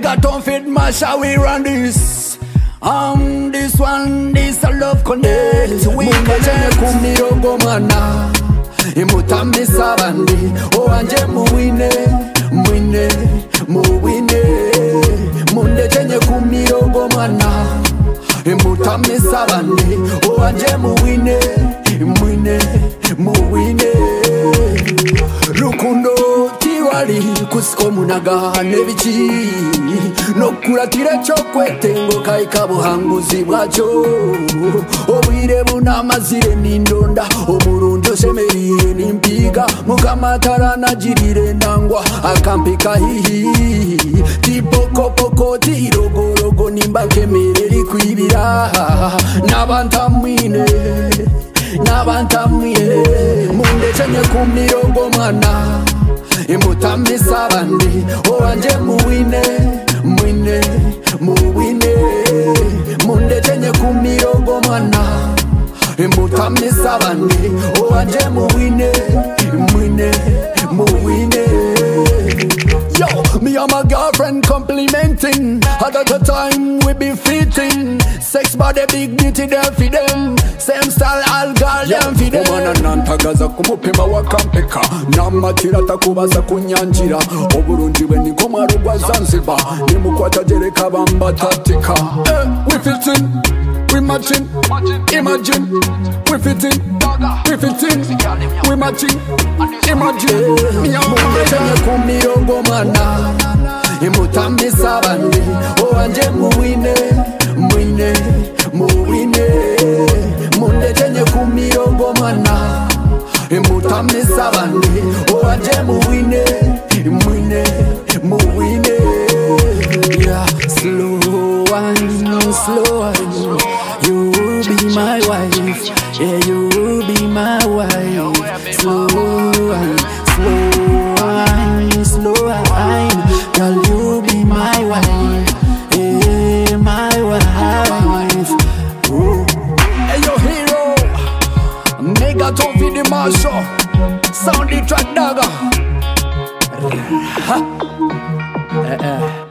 Megaton feed Masha, we run this. This one, this a love connect. We connect kumirongo mana imutamisa bandi owanje muwine mwine muwine munde chenye kumirongo mana imutamisa bandi owanje muwine mwine muwine rukundo tiwali kusiko munaga nebichi nokuratira chokwetengo kaika buhanguzi bwacho obwire bunamazire nindonda omurundo semeriye nimpiga mukamatara najirire ndangwa akampika hihi tipokopoko tirogorogo nimba kemereri kwibira nabantamwine munde chenye kumirongo mwana imutamisa bandi owanje muwine mwine muwine munde chenye kumirongo mwana imutamisa bandi owanje muwine mwine muwine. Yo, me and my girlfriend complimenting. At the time we be fitting. Sex body big beauty there for them. Same style all girl them for them. Umana nantagaza kumupima wakampeka. Namatira takubaza kunyanjira. Oburunji we ni ngoma rugwa Zanzibar. Nimukwata jereka bamba tatika. We fitting, we matching. Imagine, we fitting, we fitting, we matching. Imagine, me and my girl kumirongo mana imutamisa bandi owanje muwine mwine muwine munde chenye kumirongo mana imutamisa bandi owanje muwine mwine muwine. Yeah, slow wine, you will be my wife. Yeah, you will be my wife. Slow wine, girl, you be my wife. Yeah, my wife. Ooh. Hey, yo, hero, Megaton feed the Marshall, sound the track dagger.